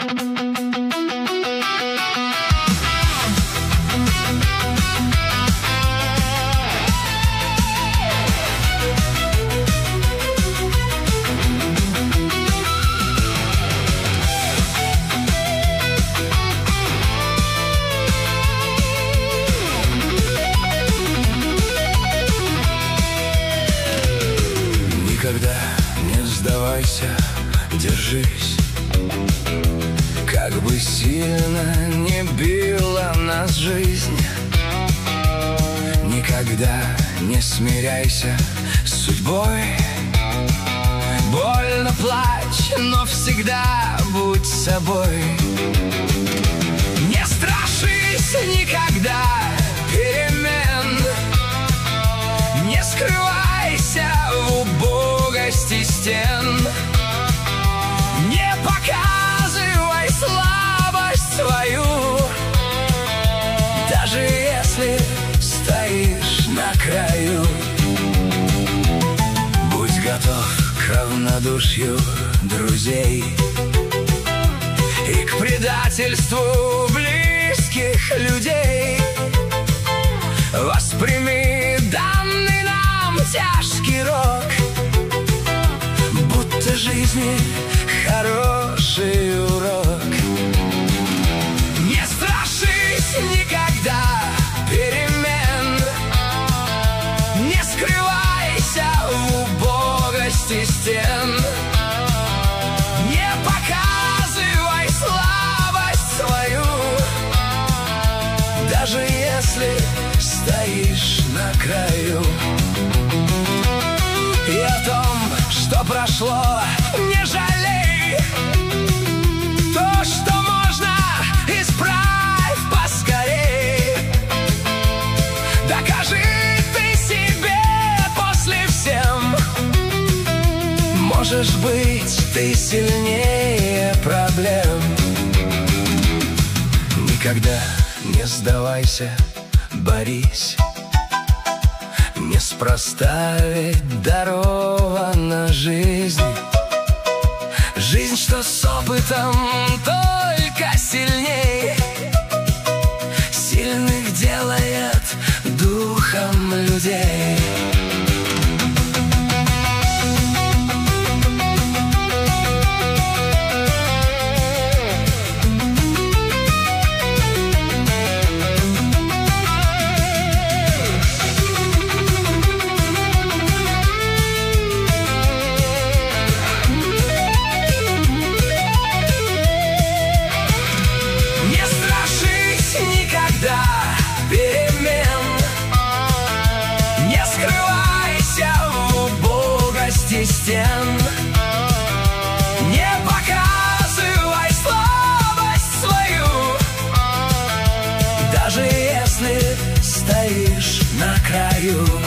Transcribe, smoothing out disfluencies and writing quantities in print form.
Никогда не сдавайся, держись. Как бы сильно не била нас жизнь, никогда не смиряйся с судьбой. Больно плачь, но всегда будь собой. Не страшись никогда перемен, не скрывайся в убогости стен, не показывай слабость свою, даже если стоишь на краю. Будь готов к равнодушию друзей и к предательству близких людей. Восприми данный нам тяжкий рок, будто жизни хороший урок. Не страшись никогда перемен, не скрывайся в убогости стен, не показывай слабость свою, даже если стоишь на краю. И о том, что прошло, не жалей. То, что можно, исправь поскорей. Докажи ты себе после всем. Можешь быть ты сильнее проблем. Никогда не сдавайся, борись. Неспроста ведь дарована жизнь. Жизнь, что с опытом только сильней. Сильных делает духом людей. Стен. Не показывай слабость свою, даже если стоишь на краю.